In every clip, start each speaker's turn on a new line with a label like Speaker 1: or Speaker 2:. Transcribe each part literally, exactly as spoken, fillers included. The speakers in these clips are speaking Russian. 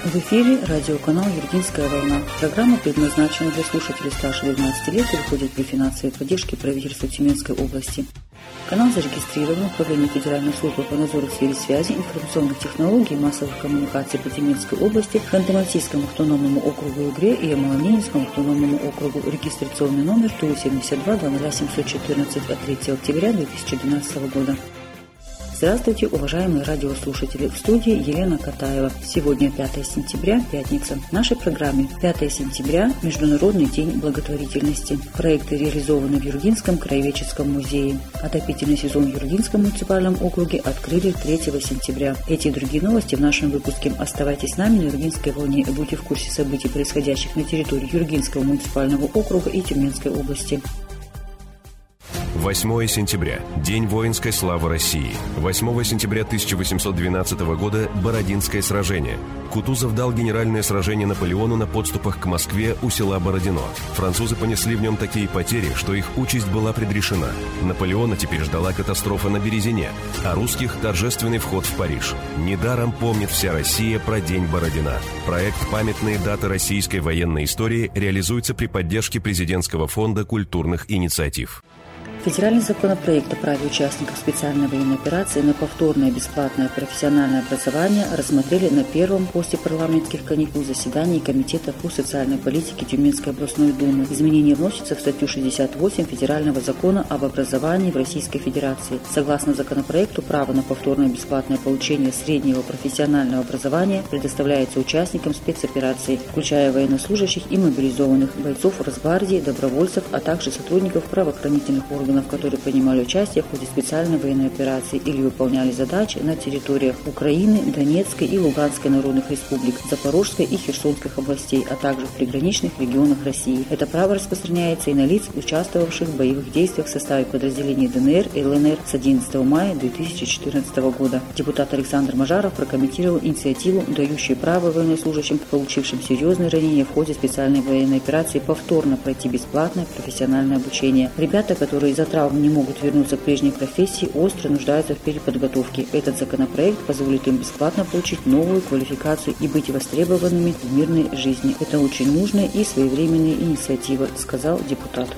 Speaker 1: В эфире радиоканал «Юргинская волна». Программа предназначена для слушателей старше двенадцати лет и выходит при финансовой поддержке правительства Тюменской области. Канал зарегистрирован в Управлении Федеральной службы по надзору в сфере связи, информационных технологий и массовых коммуникаций по Тюменской области, Ханты-Мансийскому автономному округу Игре и Ямало-Ненецкому автономному округу, регистрационный номер Ту семьдесят два ноль ноль семь четырнадцать от третьего октября две тысячи двенадцатого года. Здравствуйте, уважаемые радиослушатели! В студии Елена Катаева. Сегодня пятое сентября, пятница. В нашей программе пятое сентября – Международный день благотворительности. Проекты реализованы в Юргинском краеведческом музее. Отопительный сезон в Юргинском муниципальном округе открыли третьего сентября. Эти и другие новости в нашем выпуске. Оставайтесь с нами на Юргинской волне и будьте в курсе событий, происходящих на территории Юргинского муниципального округа и Тюменской области.
Speaker 2: восьмое сентября. День воинской славы России. восьмого сентября тысяча восемьсот двенадцатого года Бородинское сражение. Кутузов дал генеральное сражение Наполеону на подступах к Москве у села Бородино. Французы понесли в нем такие потери, что их участь была предрешена. Наполеона теперь ждала катастрофа на Березине, а русских – торжественный вход в Париж. Недаром помнит вся Россия про День Бородина. Проект «Памятные даты российской военной истории» реализуется при поддержке Президентского фонда культурных инициатив.
Speaker 1: Федеральный законопроект о праве участников специальной военной операции на повторное бесплатное профессиональное образование рассмотрели на первом после парламентских каникул заседании Комитета по социальной политике Тюменской областной думы. Изменения вносятся в статью шестьдесят восемь Федерального закона об образовании в Российской Федерации. Согласно законопроекту, право на повторное бесплатное получение среднего профессионального образования предоставляется участникам спецопераций, включая военнослужащих и мобилизованных, бойцов Росгвардии, добровольцев, а также сотрудников правоохранительных органов, которые принимали участие в ходе специальной военной операции или выполняли задачи на территориях Украины, Донецкой и Луганской народных республик, Запорожской и Херсонской областей, а также в приграничных регионах России. Это право распространяется и на лиц, участвовавших в боевых действиях в составе подразделений ДНР и ЛНР с одиннадцатого мая две тысячи четырнадцатого года. Депутат Александр Мажаров прокомментировал инициативу, дающую право военнослужащим, получившим серьезные ранения в ходе специальной военной операции, повторно пройти бесплатное профессиональное обучение. Ребята, которые из-за травм не могут вернуться к прежней профессии, остро нуждаются в переподготовке. Этот законопроект позволит им бесплатно получить новую квалификацию и быть востребованными в мирной жизни. Это очень нужная и своевременная инициатива, сказал депутат.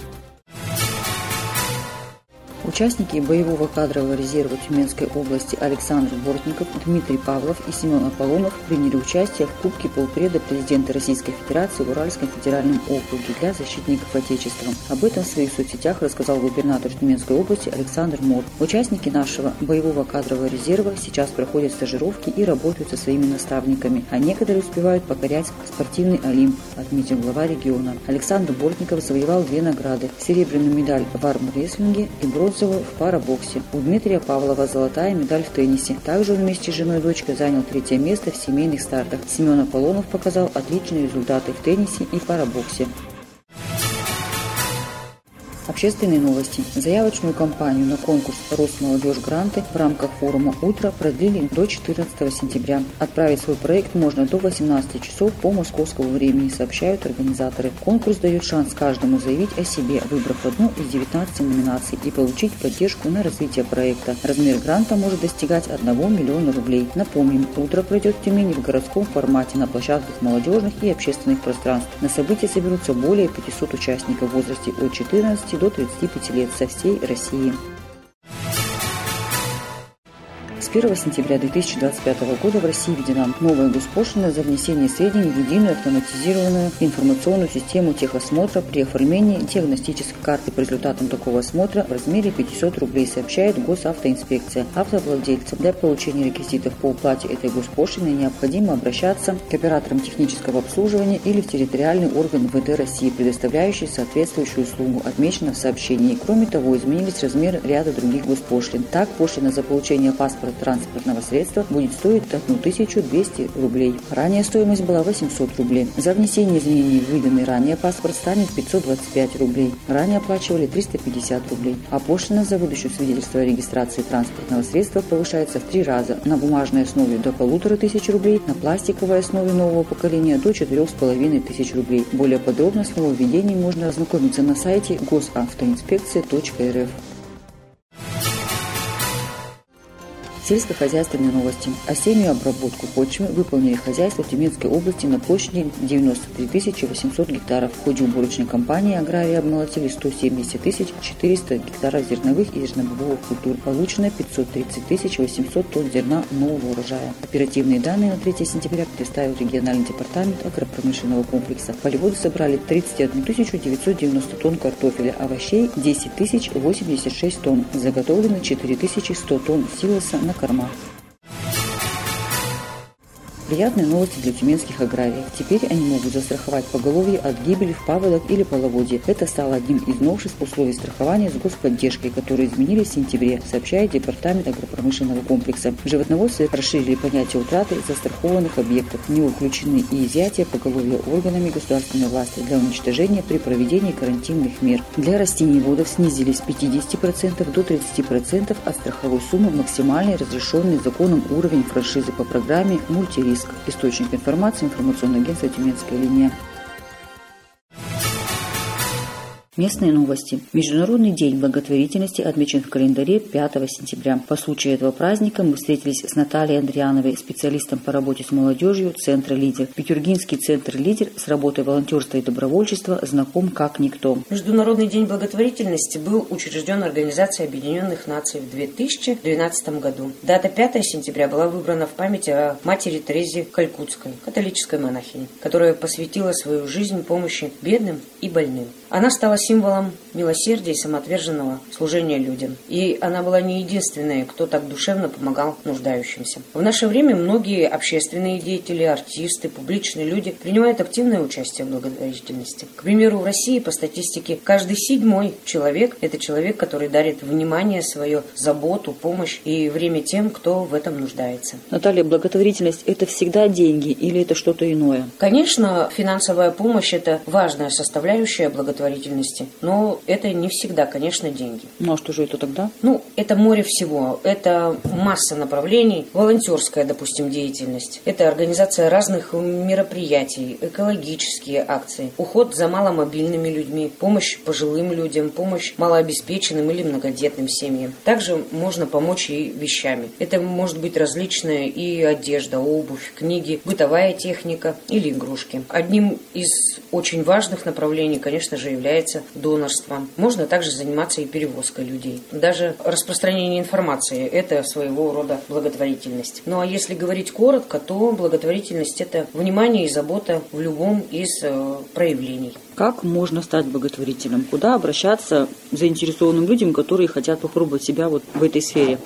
Speaker 1: Участники боевого кадрового резерва Тюменской области Александр Бортников, Дмитрий Павлов и Семен Аполлонов приняли участие в Кубке полпреда президента Российской Федерации в Уральском федеральном округе для защитников Отечества. Об этом в своих соцсетях рассказал губернатор Тюменской области Александр Мор. Участники нашего боевого кадрового резерва сейчас проходят стажировки и работают со своими наставниками, а некоторые успевают покорять спортивный Олимп, отметил глава региона. Александр Бортников завоевал две награды – серебряную медаль в армрестлинге и бронзовую в парабоксе. У Дмитрия Павлова золотая медаль в теннисе. Также он вместе с женой и дочкой занял третье место в семейных стартах. Семен Аполлонов показал отличные результаты в теннисе и парабоксе. Общественные новости. Заявочную кампанию на конкурс «Росмолодежь гранты» в рамках форума «Утро» продлили до четырнадцатого сентября. Отправить свой проект можно до восемнадцати часов по московскому времени, сообщают организаторы. Конкурс дает шанс каждому заявить о себе, выбрав одну из девятнадцати номинаций и получить поддержку на развитие проекта. Размер гранта может достигать одного миллиона рублей. Напомним, «Утро» пройдет в Тюмени в городском формате на площадках молодежных и общественных пространств. На событии соберутся более пятисот участников в возрасте от четырнадцати до тридцати пяти лет со всей России. С первого сентября две тысячи двадцать пятого года в России введена новая госпошлина за внесение сведений в единую автоматизированную информационную систему техосмотра при оформлении диагностической карты по результатам такого осмотра в размере пятисот рублей, сообщает Госавтоинспекция. Автовладельцам для получения реквизитов по уплате этой госпошлины необходимо обращаться к операторам технического обслуживания или в территориальный орган вэ дэ России, предоставляющий соответствующую услугу, отмечено в сообщении. Кроме того, изменились размеры ряда других госпошлин. Так, пошлина за получение паспорта транспортного средства будет стоить тысячу двести рублей. Ранее стоимость была восемьсот рублей. За внесение изменений в выданный ранее паспорт станет пятьсот двадцать пять рублей. Ранее оплачивали триста пятьдесят рублей. А пошлина за выдачу свидетельства о регистрации транспортного средства повышается в три раза. На бумажной основе до полутора тысяч рублей, на пластиковой основе нового поколения до четырех с половиной тысяч рублей. Более подробно с нововведением можно ознакомиться на сайте госавтоинспекция точка эр эф. Сельскохозяйственные новости. Осеннюю обработку почвы выполнили хозяйства Тюменской области на площади девяносто три тысячи восемьсот гектаров. В ходе уборочной кампании аграрии обмолотили сто семьдесят тысяч четыреста гектаров зерновых и зернобобовых культур. Получено пятьсот тридцать тысяч восемьсот тонн зерна нового урожая. Оперативные данные на третье сентября представил региональный департамент агропромышленного комплекса. Полеводы собрали тридцать одну тысячу девятьсот девяносто тонн картофеля, овощей десять тысяч восемьдесят шесть тонн. Заготовлено четыре тысячи сто тонн силоса на корма. Приятные новости для тюменских аграриев. Теперь они могут застраховать поголовье от гибели в паводок или половодье. Это стало одним из новшеств условий страхования с господдержкой, которые изменились в сентябре, сообщает Департамент агропромышленного комплекса. Животноводцы расширили понятие утраты застрахованных объектов. Не включены и изъятия поголовья органами государственной власти для уничтожения при проведении карантинных мер. Для растениеводов снизили с пятидесяти процентов до тридцати процентов от страховой суммы максимальный разрешенный законом уровень франшизы по программе «Мультириск». Источник информации — информационное агентство «Тюменская линия». Местные новости. Международный день благотворительности отмечен в календаре пятого сентября. По случаю этого праздника мы встретились с Натальей Андриановой, специалистом по работе с молодежью Центра «Лидер». Петербургский Центр «Лидер» с работой волонтерства и добровольчества знаком как никто.
Speaker 3: Международный день благотворительности был учрежден Организацией Объединенных Наций в две тысячи двенадцатом году. Дата пятого сентября была выбрана в память о матери Терезе Калькутской, католической монахине, которая посвятила свою жизнь помощи бедным и больным. Она стала символом милосердия и самоотверженного служения людям. И она была не единственной, кто так душевно помогал нуждающимся. В наше время многие общественные деятели, артисты, публичные люди принимают активное участие в благотворительности. К примеру, в России, по статистике, каждый седьмой человек – это человек, который дарит внимание, свою заботу, помощь и время тем, кто в этом нуждается.
Speaker 1: Наталья, благотворительность – это всегда деньги или это что-то иное?
Speaker 3: Конечно, финансовая помощь – это важная составляющая благотворительности. Но это не всегда, конечно, деньги.
Speaker 1: Ну а что же это тогда?
Speaker 3: Ну, это море всего. Это масса направлений. Волонтерская, допустим, деятельность. Это организация разных мероприятий, экологические акции, уход за маломобильными людьми, помощь пожилым людям, помощь малообеспеченным или многодетным семьям. Также можно помочь и вещами. Это может быть различная и одежда, обувь, книги, бытовая техника или игрушки. Одним из очень важных направлений, конечно же, является донорство. Можно также заниматься и перевозкой людей. Даже распространение информации – это своего рода благотворительность. Ну а если говорить коротко, то благотворительность – это внимание и забота в любом из э, проявлений.
Speaker 1: Как можно стать благотворителем? Куда обращаться заинтересованным людям, которые хотят попробовать себя вот в этой сфере?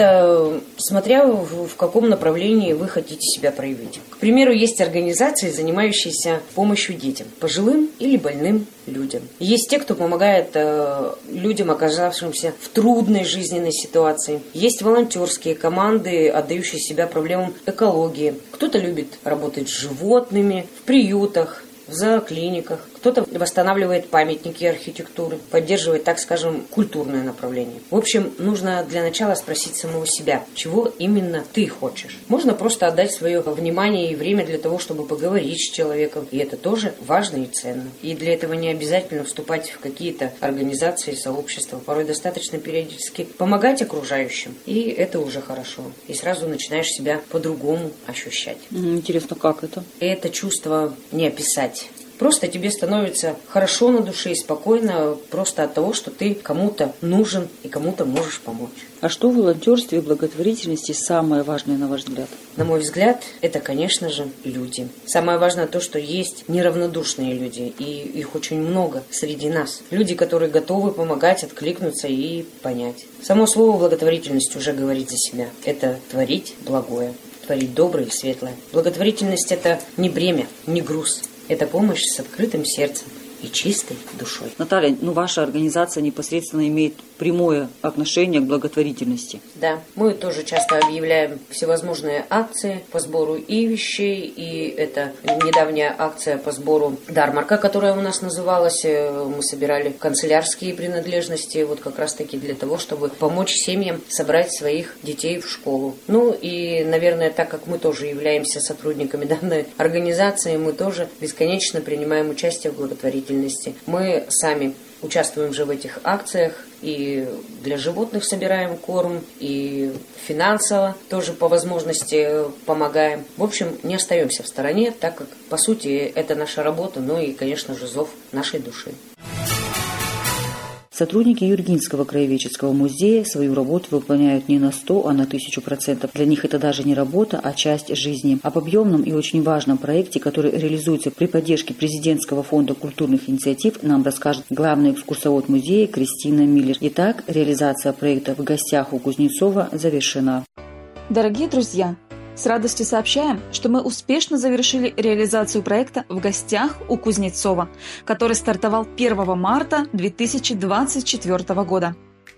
Speaker 3: Это смотря в, в каком направлении вы хотите себя проявить. К примеру, есть организации, занимающиеся помощью детям, пожилым или больным людям. Есть те, кто помогает э, людям, оказавшимся в трудной жизненной ситуации. Есть волонтерские команды, отдающие себя проблемам экологии. Кто-то любит работать с животными, в приютах, в зооклиниках. Кто-то восстанавливает памятники архитектуры, поддерживает, так скажем, культурное направление. В общем, нужно для начала спросить самого себя, чего именно ты хочешь. Можно просто отдать свое внимание и время для того, чтобы поговорить с человеком. И это тоже важно и ценно. И для этого не обязательно вступать в какие-то организации, сообщества. Порой достаточно периодически помогать окружающим. И это уже хорошо. И сразу начинаешь себя по-другому ощущать.
Speaker 1: Интересно, как это?
Speaker 3: Это чувство не описать. Просто тебе становится хорошо на душе и спокойно просто от того, что ты кому-то нужен и кому-то можешь помочь.
Speaker 1: А что в волонтерстве и благотворительности самое важное, на ваш взгляд?
Speaker 3: На мой взгляд, это, конечно же, люди. Самое важное то, что есть неравнодушные люди, и их очень много среди нас. Люди, которые готовы помогать, откликнуться и понять. Само слово благотворительность уже говорит за себя. Это творить благое, творить доброе и светлое. Благотворительность – это не бремя, не груз. Это помощь с открытым сердцем и чистой душой.
Speaker 1: Наталья, ну ваша организация непосредственно имеет прямое отношение к благотворительности.
Speaker 3: Да, мы тоже часто объявляем всевозможные акции по сбору и вещей, и это недавняя акция по сбору Дармарка, которая у нас называлась. Мы собирали канцелярские принадлежности, вот как раз-таки для того, чтобы помочь семьям собрать своих детей в школу. Ну и, наверное, так как мы тоже являемся сотрудниками данной организации, мы тоже бесконечно принимаем участие в благотворительности. Мы сами участвуем же в этих акциях, и для животных собираем корм, и финансово тоже по возможности помогаем. В общем, не остаемся в стороне, так как, по сути, это наша работа, ну и, конечно же, зов нашей души.
Speaker 1: Сотрудники Юргинского краеведческого музея свою работу выполняют не на сто, а на тысячу процентов. Для них это даже не работа, а часть жизни. Об объемном и очень важном проекте, который реализуется при поддержке Президентского фонда культурных инициатив, нам расскажет главный экскурсовод музея Кристина Миллер. Итак, реализация проекта «В гостях у Кузнецова» завершена.
Speaker 4: Дорогие друзья, с радостью сообщаем, что мы успешно завершили реализацию проекта «В гостях у Кузнецова», который стартовал первого марта две тысячи двадцать четвёртого года.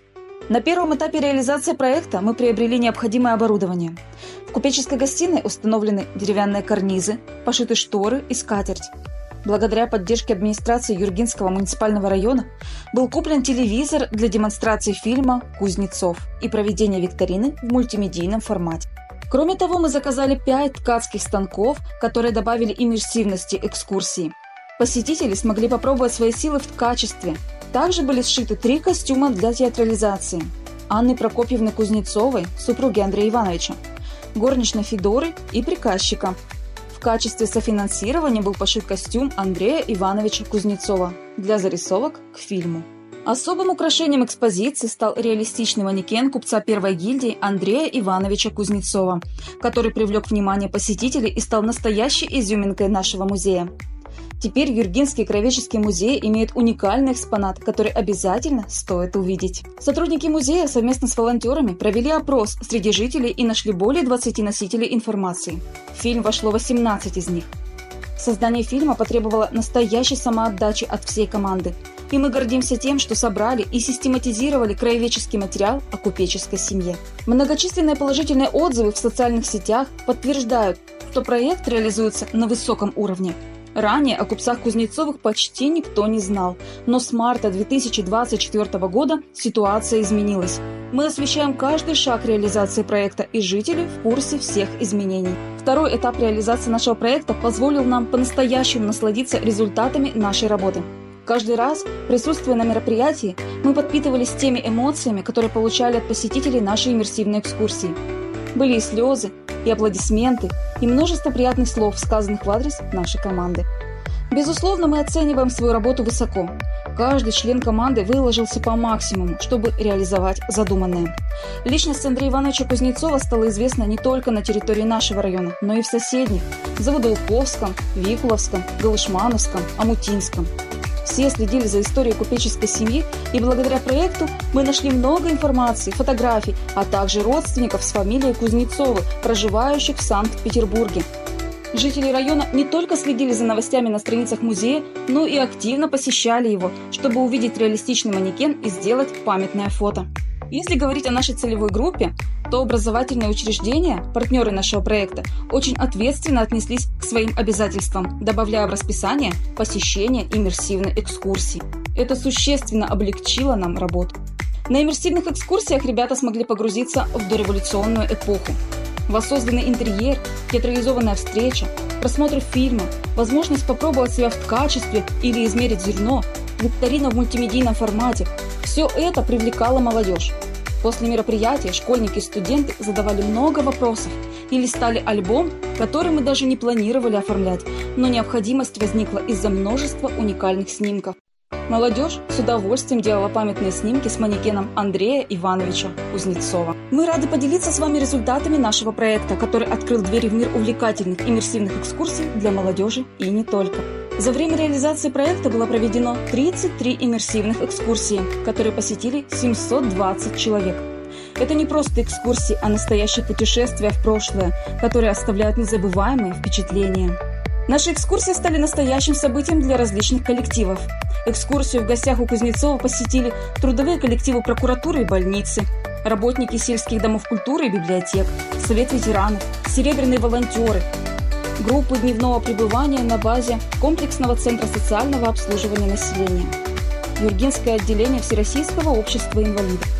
Speaker 4: На первом этапе реализации проекта мы приобрели необходимое оборудование. В купеческой гостиной установлены деревянные карнизы, пошиты шторы и скатерть. Благодаря поддержке администрации Юргинского муниципального района был куплен телевизор для демонстрации фильма «Кузнецов» и проведения викторины в мультимедийном формате. Кроме того, мы заказали пять ткацких станков, которые добавили иммерсивности экскурсии. Посетители смогли попробовать свои силы в ткачестве. Также были сшиты три костюма для театрализации. Анны Прокопьевны Кузнецовой, супруги Андрея Ивановича, горничной Федоры и приказчика. В качестве софинансирования был пошит костюм Андрея Ивановича Кузнецова для зарисовок к фильму. Особым украшением экспозиции стал реалистичный манекен купца первой гильдии Андрея Ивановича Кузнецова, который привлек внимание посетителей и стал настоящей изюминкой нашего музея. Теперь Юргинский краеведческий музей имеет уникальный экспонат, который обязательно стоит увидеть. Сотрудники музея совместно с волонтерами провели опрос среди жителей и нашли более двадцати носителей информации. В фильм вошло восемнадцать из них. Создание фильма потребовало настоящей самоотдачи от всей команды. И мы гордимся тем, что собрали и систематизировали краеведческий материал о купеческой семье. Многочисленные положительные отзывы в социальных сетях подтверждают, что проект реализуется на высоком уровне. Ранее о купцах Кузнецовых почти никто не знал, но с марта две тысячи двадцать четвёртого года ситуация изменилась. Мы освещаем каждый шаг реализации проекта, и жители в курсе всех изменений. Второй этап реализации нашего проекта позволил нам по-настоящему насладиться результатами нашей работы. Каждый раз, присутствуя на мероприятии, мы подпитывались теми эмоциями, которые получали от посетителей нашей иммерсивной экскурсии. Были и слезы, и аплодисменты, и множество приятных слов, сказанных в адрес нашей команды. Безусловно, мы оцениваем свою работу высоко. Каждый член команды выложился по максимуму, чтобы реализовать задуманное. Личность Андрея Ивановича Кузнецова стала известна не только на территории нашего района, но и в соседних – Заводоуковском, Викуловском, Галышмановском, Амутинском. Все следили за историей купеческой семьи, и благодаря проекту мы нашли много информации, фотографий, а также родственников с фамилией Кузнецовы, проживающих в Санкт-Петербурге. Жители района не только следили за новостями на страницах музея, но и активно посещали его, чтобы увидеть реалистичный манекен и сделать памятное фото. Если говорить о нашей целевой группе, то образовательные учреждения, партнеры нашего проекта, очень ответственно отнеслись к своим обязательствам, добавляя в расписание посещение иммерсивной экскурсии. Это существенно облегчило нам работу. На иммерсивных экскурсиях ребята смогли погрузиться в дореволюционную эпоху. Воссозданный интерьер, театрализованная встреча, просмотр фильма, возможность попробовать себя в ткачестве или измерить зерно, викторина в мультимедийном формате – все это привлекало молодежь. После мероприятия школьники и студенты задавали много вопросов и листали альбом, который мы даже не планировали оформлять, но необходимость возникла из-за множества уникальных снимков. Молодежь с удовольствием делала памятные снимки с манекеном Андрея Ивановича Кузнецова. Мы рады поделиться с вами результатами нашего проекта, который открыл двери в мир увлекательных иммерсивных экскурсий для молодежи и не только. За время реализации проекта было проведено тридцать три иммерсивных экскурсии, которые посетили семьсот двадцать человек. Это не просто экскурсии, а настоящее путешествие в прошлое, которые оставляют незабываемые впечатления. Наши экскурсии стали настоящим событием для различных коллективов. Экскурсию в гостях у Кузнецова посетили трудовые коллективы прокуратуры и больницы, работники сельских домов культуры и библиотек, совет ветеранов, серебряные волонтеры, группы дневного пребывания на базе комплексного центра социального обслуживания населения, Юргинское отделение Всероссийского общества инвалидов.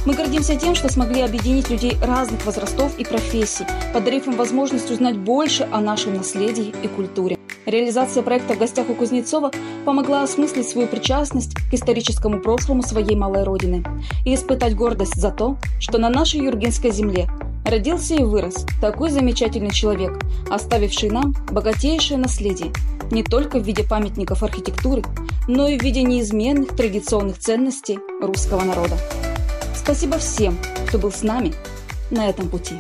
Speaker 4: Мы гордимся тем, что смогли объединить людей разных возрастов и профессий, подарив им возможность узнать больше о нашем наследии и культуре. Реализация проекта «В гостях у Кузнецова» помогла осмыслить свою причастность к историческому прошлому своей малой родины и испытать гордость за то, что на нашей Юргинской земле родился и вырос такой замечательный человек, оставивший нам богатейшее наследие не только в виде памятников архитектуры, но и в виде неизменных традиционных ценностей русского народа. Спасибо всем, кто был с нами на этом пути.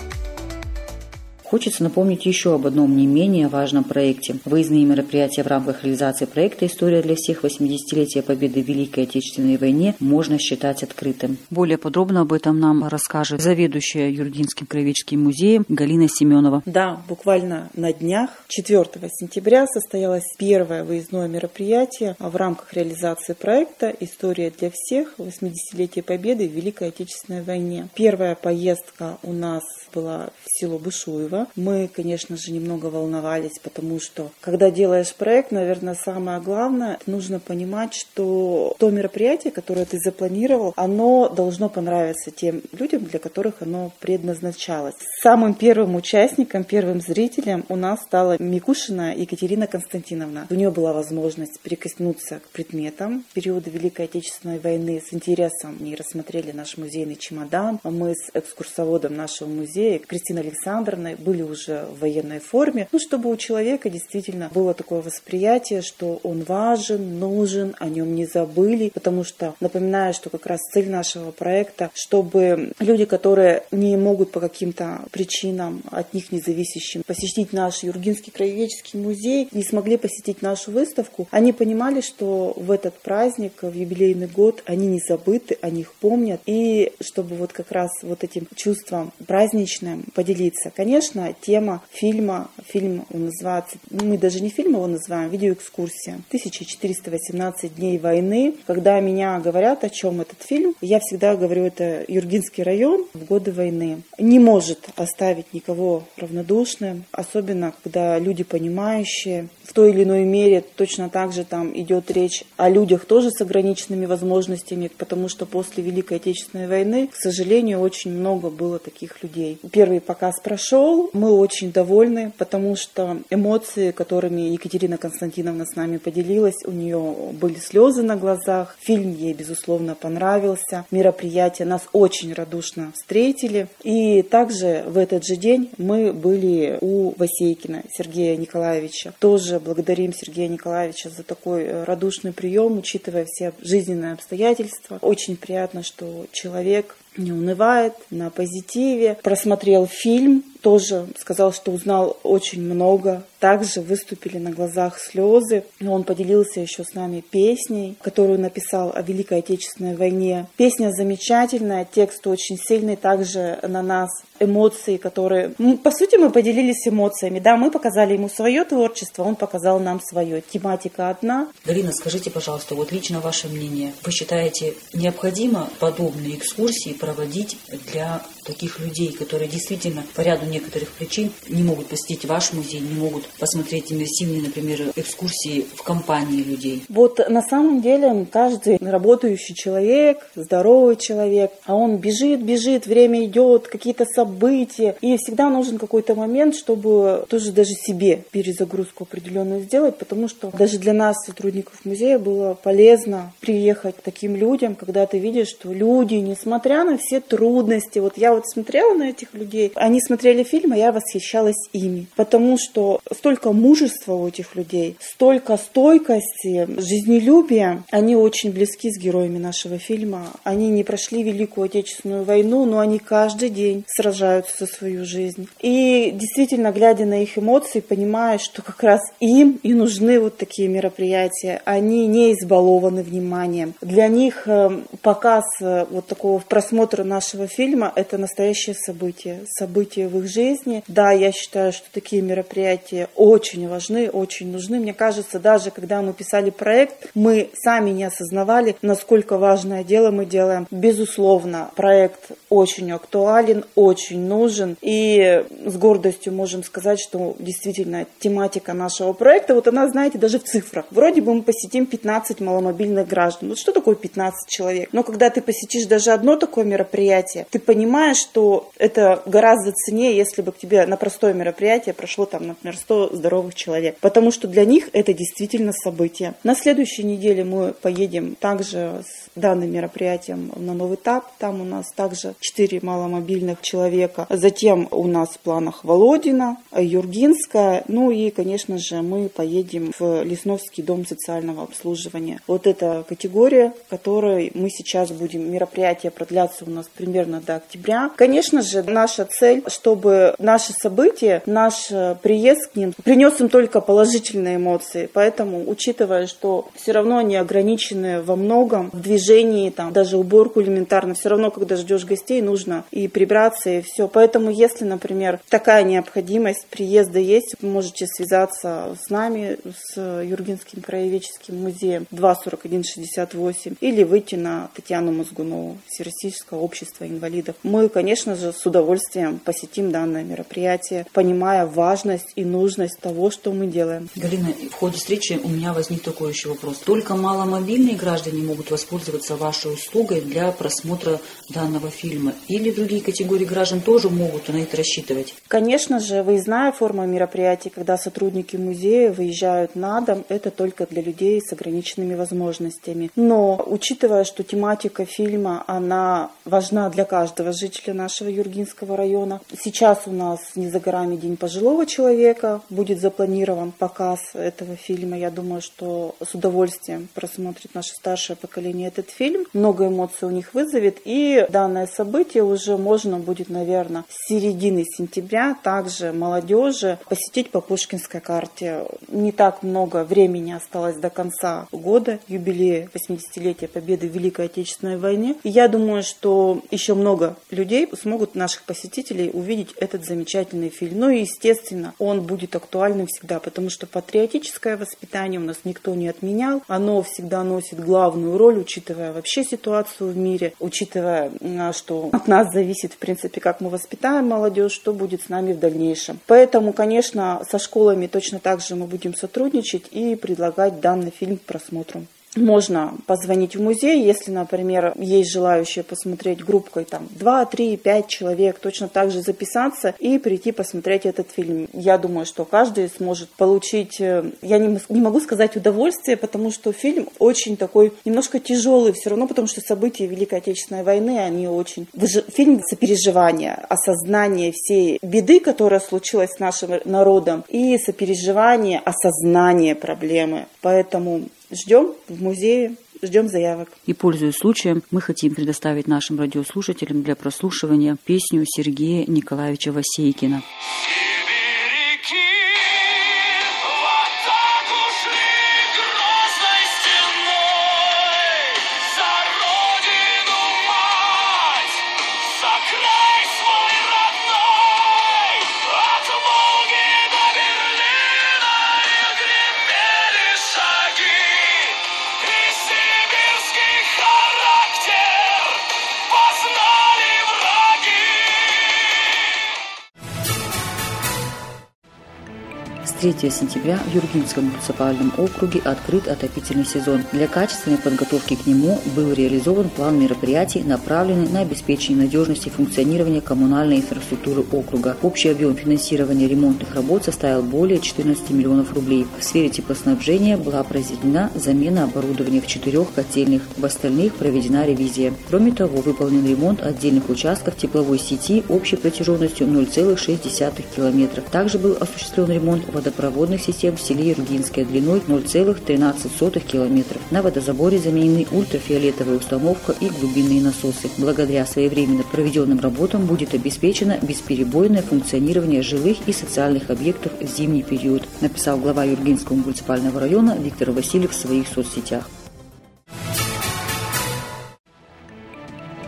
Speaker 1: Хочется напомнить еще об одном не менее важном проекте. Выездные мероприятия в рамках реализации проекта «История для всех. восьмидесятилетия Победы в Великой Отечественной войне» можно считать открытым. Более подробно об этом нам расскажет заведующая Юргинским краеведческим музеем Галина Семенова.
Speaker 5: Да, буквально на днях, четвёртого сентября, состоялось первое выездное мероприятие в рамках реализации проекта «История для всех. восьмидесятилетия Победы в Великой Отечественной войне». Первая поездка у нас была в село Бышуево. Мы, конечно же, немного волновались, потому что, когда делаешь проект, наверное, самое главное, нужно понимать, что то мероприятие, которое ты запланировал, оно должно понравиться тем людям, для которых оно предназначалось. Самым первым участником, первым зрителем у нас стала Микушина Екатерина Константиновна. У нее была возможность прикоснуться к предметам периода Великой Отечественной войны. С интересом они рассмотрели наш музейный чемодан. Мы с экскурсоводом нашего музея Кристиной Александровной были уже в военной форме, ну, чтобы у человека действительно было такое восприятие, что он важен, нужен, о нем не забыли, потому что, напоминаю, что как раз цель нашего проекта, чтобы люди, которые не могут по каким-то причинам, от них независящим, посетить наш Юргинский краеведческий музей, не смогли посетить нашу выставку, они понимали, что в этот праздник, в юбилейный год, они не забыты, о них помнят, и чтобы вот как раз вот этим чувством праздничным поделиться. Конечно, тема фильма, фильм он называется, мы даже не фильм его называем, видеоэкскурсия. тысяча четыреста восемнадцать дней войны. Когда меня говорят, о чем этот фильм, я всегда говорю, это Юргинский район в годы войны. Не может оставить никого равнодушным, особенно когда люди понимающие, в той или иной мере точно так же там идет речь о людях тоже с ограниченными возможностями, потому что после Великой Отечественной войны, к сожалению, очень много было таких людей. Первый показ прошел, мы очень довольны, потому что эмоции, которыми Екатерина Константиновна с нами поделилась, у нее были слезы на глазах, фильм ей, безусловно, понравился, мероприятие нас очень радушно встретили, и также в этот же день мы были у Васейкина Сергея Николаевича. Тоже благодарим Сергея Николаевича за такой радушный прием, учитывая все жизненные обстоятельства. Очень приятно, что человек не унывает, на позитиве. Просмотрел фильм, тоже сказал, что узнал очень много. Также выступили на глазах слезы. Он поделился еще с нами песней, которую написал о Великой Отечественной войне. Песня замечательная, текст очень сильный. Также на нас эмоции, которые... По сути, мы поделились эмоциями. Да, мы показали ему свое творчество, он показал нам свое. Тематика одна.
Speaker 1: Галина, скажите, пожалуйста, вот лично ваше мнение. Вы считаете, необходимо подобные экскурсии проводить для таких людей, которые действительно по ряду некоторых причин не могут посетить ваш музей, не могут посмотреть иммерсивные, например, экскурсии в компании людей?
Speaker 5: Вот на самом деле каждый работающий человек, здоровый человек, а он бежит, бежит, время идет, какие-то события, и всегда нужен какой-то момент, чтобы тоже даже себе перезагрузку определенную сделать, потому что даже для нас, сотрудников музея, было полезно приехать к таким людям, когда ты видишь, что люди, несмотря на все трудности, вот я вот смотрела на этих людей, они смотрели фильм, а я восхищалась ими, потому что столько мужества у этих людей, столько стойкости, жизнелюбия, они очень близки с героями нашего фильма, они не прошли Великую Отечественную войну, но они каждый день сражаются за свою жизнь. И действительно, глядя на их эмоции, понимаешь, что как раз им и нужны вот такие мероприятия, они не избалованы вниманием. Для них показ вот такого просмотра нашего фильма — это настоящее событие, событие в их жизни. Да, я считаю, что такие мероприятия очень важны, очень нужны. Мне кажется, даже когда мы писали проект, мы сами не осознавали, насколько важное дело мы делаем. Безусловно, проект очень актуален, очень нужен. И с гордостью можем сказать, что действительно тематика нашего проекта, вот она, знаете, даже в цифрах. Вроде бы мы посетим пятнадцать маломобильных граждан. Вот что такое пятнадцать человек? Но когда ты посетишь даже одно такое мероприятие, ты понимаешь, что это гораздо ценнее, если бы к тебе на простое мероприятие прошло там, например, сто здоровых человек. Потому что для них это действительно событие. На следующей неделе мы поедем также с данным мероприятием на новый этап. Там у нас также четыре маломобильных человека. Затем у нас в планах Володина, Юргинская. Ну и, конечно же, мы поедем в Лесновский дом социального обслуживания. Вот эта категория, в которой мы сейчас будем. Мероприятие продлятся у нас примерно до октября. Конечно же, наша цель, чтобы наши события, наш приезд к ним принес им только положительные эмоции. Поэтому, учитывая, что все равно они ограничены во многом в движении, там, даже уборку элементарно, все равно, когда ждешь гостей, нужно и прибраться, и все. Поэтому, если, например, такая необходимость приезда есть, вы можете связаться с нами, с Юргинским краеведческим музеем два сорок один шестьдесят восемь, или выйти на Татьяну Мозгунову, Всероссийское общество инвалидов. Мы, конечно же, с удовольствием посетим данное мероприятие, понимая важность и нужность того, что мы делаем.
Speaker 1: Галина, в ходе встречи у меня возник такой еще вопрос. Только маломобильные граждане могут воспользоваться вашей услугой для просмотра данного фильма? Или другие категории граждан тоже могут на это рассчитывать?
Speaker 5: Конечно же, выездная форма мероприятий, когда сотрудники музея выезжают на дом, это только для людей с ограниченными возможностями. Но, учитывая, что тематика фильма, она важна для каждого жителя нашего Юргинского района, сейчас у нас не за горами День пожилого человека, будет запланирован показ этого фильма. Я думаю, что с удовольствием просмотрит наше старшее поколение этот фильм. Много эмоций у них вызовет. И данное событие уже можно будет, наверное, с середины сентября также молодежи посетить по Пушкинской карте. Не так много времени осталось до конца года, юбилея восьмидесятилетия победы в Великой Отечественной войне. И я думаю, что еще много людей смогут, наших посетителей, увидеть этот замечательный фильм. Ну и, естественно, он будет актуальным всегда, потому что патриотическое воспитание у нас никто не отменял. Оно всегда носит главную роль, учитывая вообще ситуацию в мире, учитывая, что от нас зависит, в принципе, как мы воспитаем молодежь, что будет с нами в дальнейшем. Поэтому, конечно, со школами точно так же мы будем сотрудничать и предлагать данный фильм к просмотру. Можно позвонить в музей, если, например, есть желающие посмотреть группкой там два, три, пять человек, точно так же записаться и прийти посмотреть этот фильм. Я думаю, что каждый сможет получить, я не, не могу сказать удовольствие, потому что фильм очень такой немножко тяжелый все равно, потому что события Великой Отечественной войны, они очень... Фильм сопереживания, осознание всей беды, которая случилась с нашим народом, и сопереживание, осознание проблемы. Поэтому ждем в музее, ждем заявок.
Speaker 1: И, пользуясь случаем, мы хотим предоставить нашим радиослушателям для прослушивания песню Сергея Николаевича Васейкина. С третьего сентября в Юргинском муниципальном округе открыт отопительный сезон. Для качественной подготовки к нему был реализован план мероприятий, направленный на обеспечение надежности функционирования коммунальной инфраструктуры округа. Общий объем финансирования ремонтных работ составил более четырнадцати миллионов рублей. В сфере теплоснабжения была произведена замена оборудования в четырех котельных, в остальных проведена ревизия. Кроме того, выполнен ремонт отдельных участков тепловой сети общей протяженностью ноль целых шесть десятых километров. Также был осуществлен ремонт водопроводных проводных систем в селе Юргинское длиной ноль целых тринадцать сотых километров. На водозаборе заменены ультрафиолетовая установка и глубинные насосы. Благодаря своевременно проведенным работам будет обеспечено бесперебойное функционирование жилых и социальных объектов в зимний период, написал глава Юргинского муниципального района Виктор Васильев в своих соцсетях.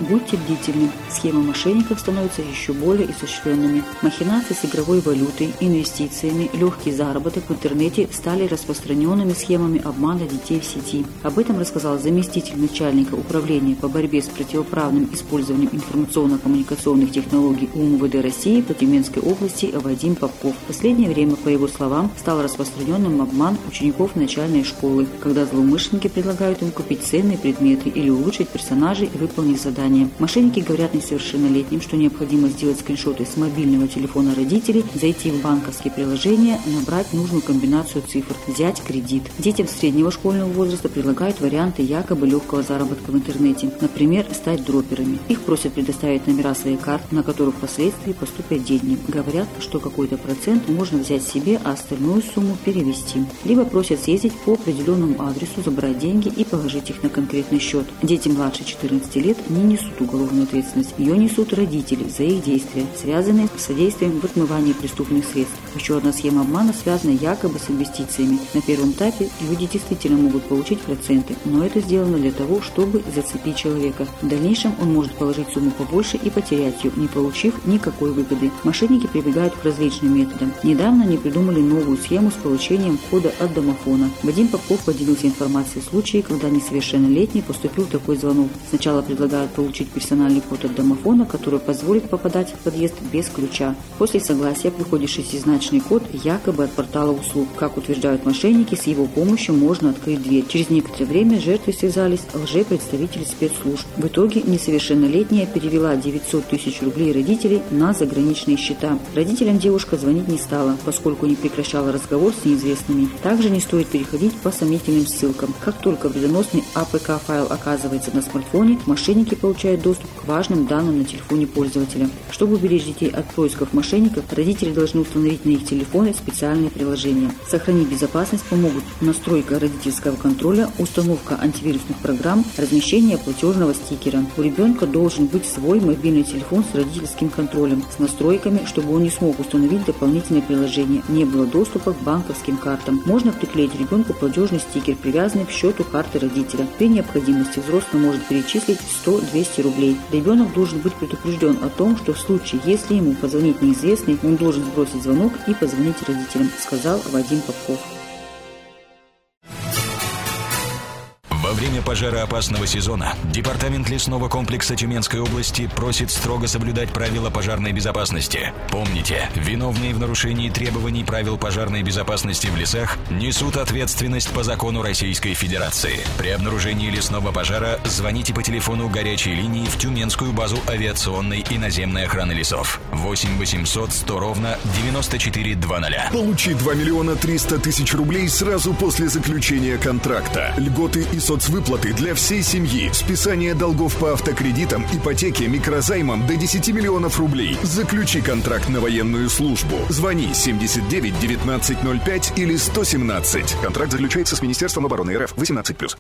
Speaker 1: Будьте бдительны. Схемы мошенников становятся еще более изощренными. Махинации с игровой валютой, инвестициями, легкий заработок в интернете стали распространенными схемами обмана детей в сети. Об этом рассказал заместитель начальника управления по борьбе с противоправным использованием информационно-коммуникационных технологий УМВД России по Тюменской области Вадим Попков. В последнее время, по его словам, стал распространенным обман учеников начальной школы, когда злоумышленники предлагают им купить ценные предметы или улучшить персонажей и выполнить задания. Мошенники говорят несовершеннолетним, что необходимо сделать скриншоты с мобильного телефона родителей, зайти в банковские приложения, набрать нужную комбинацию цифр, взять кредит. Детям среднего школьного возраста предлагают варианты якобы легкого заработка в интернете, например, стать дроперами. Их просят предоставить номера своих карт, на которых впоследствии поступят деньги. Говорят, что какой-то процент можно взять себе, а остальную сумму перевести. Либо просят съездить по определенному адресу, забрать деньги и положить их на конкретный счет. Дети младше четырнадцати лет не несут уголовную ответственность. Ее несут родители за их действия, связанные с содействием в отмывании преступных средств. Еще одна схема обмана связана якобы с инвестициями. На первом этапе люди действительно могут получить проценты, но это сделано для того, чтобы зацепить человека. В дальнейшем он может положить сумму побольше и потерять ее, не получив никакой выгоды. Мошенники прибегают к различным методам. Недавно они придумали новую схему с получением кода от домофона. Вадим Попков поделился информацией в случае, когда несовершеннолетний поступил такой звонок. Сначала предлагают получить персональный код от домофона, который позволит попадать в подъезд без ключа. После согласия приходит шестизначный код якобы от портала услуг. Как утверждают мошенники, с его помощью можно открыть дверь. Через некоторое время жертвы связались лжепредставители спецслужб. В итоге несовершеннолетняя перевела девятьсот тысяч рублей родителей на заграничные счета. Родителям девушка звонить не стала, поскольку не прекращала разговор с неизвестными. Также не стоит переходить по сомнительным ссылкам. Как только вредоносный а пэ ка-файл оказывается на смартфоне, мошенники получают доступ к важным данным на телефоне пользователя. Чтобы уберечь детей от происков мошенников, родители должны установить на их телефоны специальные приложения. Сохранить безопасность помогут настройка родительского контроля, установка антивирусных программ, размещение платежного стикера. У ребенка должен быть свой мобильный телефон с родительским контролем, с настройками, чтобы он не смог установить дополнительные приложения, не было доступа к банковским картам. Можно приклеить ребенку платежный стикер, привязанный к счету карты родителя. При необходимости взрослый может перечислить сто-двести рублей. Ребенок должен быть предупрежден о том, что в случае, если ему позвонит неизвестный, он должен сбросить звонок и позвонить родителям, сказал Вадим Попков.
Speaker 6: Во время пожароопасного сезона Департамент лесного комплекса Тюменской области просит строго соблюдать правила пожарной безопасности. Помните, виновные в нарушении требований правил пожарной безопасности в лесах несут ответственность по закону Российской Федерации. При обнаружении лесного пожара звоните по телефону горячей линии в Тюменскую базу авиационной и наземной охраны лесов восемь восемьсот сто ровно девяносто четыре двадцать.
Speaker 7: Получи два миллиона триста тысяч рублей сразу после заключения контракта. Льготы и соцвыплаты для всей семьи. Списание долгов по автокредитам, ипотеке, микрозаймам до десяти миллионов рублей. Заключи контракт на военную службу. Звони семьдесят девять девятнадцать ноль пять или сто семнадцать. Контракт заключается с Министерством обороны эр эф восемнадцать плюс.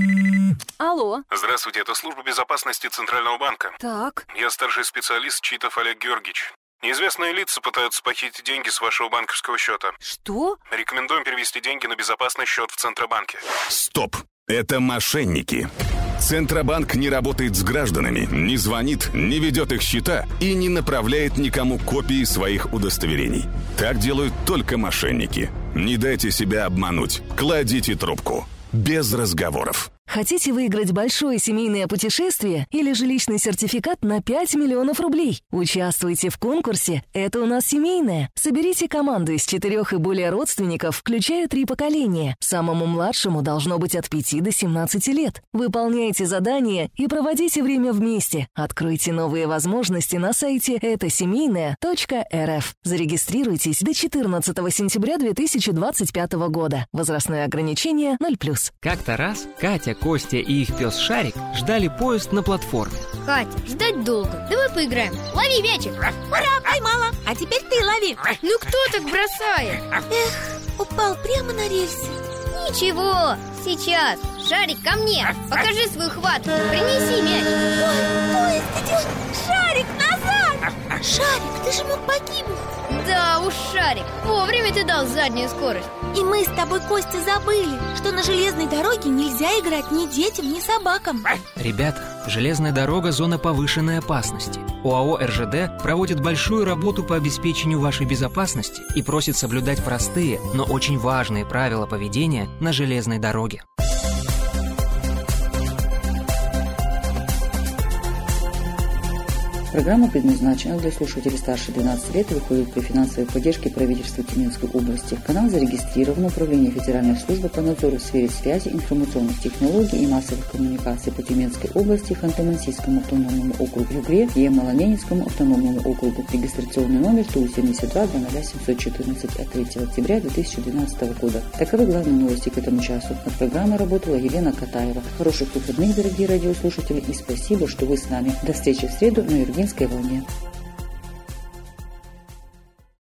Speaker 8: Алло.
Speaker 9: Здравствуйте, это служба безопасности Центрального банка.
Speaker 8: Так.
Speaker 9: Я старший специалист Читов Олег Георгиевич. Неизвестные лица пытаются похитить деньги с вашего банковского счета.
Speaker 8: Что?
Speaker 9: Рекомендуем перевести деньги на безопасный счет в Центробанке.
Speaker 7: Стоп! Это мошенники. Центробанк не работает с гражданами, не звонит, не ведет их счета и не направляет никому копии своих удостоверений. Так делают только мошенники. Не дайте себя обмануть. Кладите трубку. Без разговоров.
Speaker 8: Хотите выиграть большое семейное путешествие или жилищный сертификат на пять миллионов рублей? Участвуйте в конкурсе «Это у нас семейное». Соберите команду из четырех и более родственников, включая три поколения. Самому младшему должно быть от пяти до семнадцати лет. Выполняйте задания и проводите время вместе. Откройте новые возможности на сайте это семейное точка эр эф. Зарегистрируйтесь до четырнадцатого сентября две тысячи двадцать пятого года. Возрастное ограничение ноль плюс.
Speaker 10: Как-то раз Катя, Костя и их пес Шарик ждали поезд на платформе.
Speaker 11: Катя, ждать долго. Давай поиграем. Лови мячик.
Speaker 12: Ура, поймала. А теперь ты лови.
Speaker 11: Ну кто так бросает?
Speaker 12: Эх, упал прямо на рельсы.
Speaker 11: Ничего, сейчас. Шарик, ко мне. Покажи свою хватку. Принеси мяч.
Speaker 12: Ой, поезд идет. Шарик, назад. Шарик, ты же мог погибнуть.
Speaker 11: Да уж, Шарик, вовремя ты дал заднюю скорость.
Speaker 12: И мы с тобой, Костя, забыли, что на железной дороге нельзя играть ни детям, ни собакам.
Speaker 10: Ребята, Железная дорога – зона повышенной опасности. ОАО эр жэ дэ проводит большую работу по обеспечению вашей безопасности и просит соблюдать простые, но очень важные правила поведения на железной дороге.
Speaker 1: Программа предназначена для слушателей старше двенадцати лет и выходит при финансовой поддержке правительства Тюменской области. Канал зарегистрирован в Управлении Федеральной службы по надзору в сфере связи, информационных технологий и массовых коммуникаций по Тюменской области, Ханты-Мансийскому автономному округу Югре и Емало-Ненецкому автономному округу. Регистрационный номер Ту семьдесят два ноль ноль семьсот четырнадцать от третьего октября две тысячи двенадцатого года. Таковы главные новости к этому часу. Над программой работала Елена Катаева. Хороших выходных, дорогие радиослушатели, и спасибо, что вы с нами. До встречи в среду на Юргенской волне.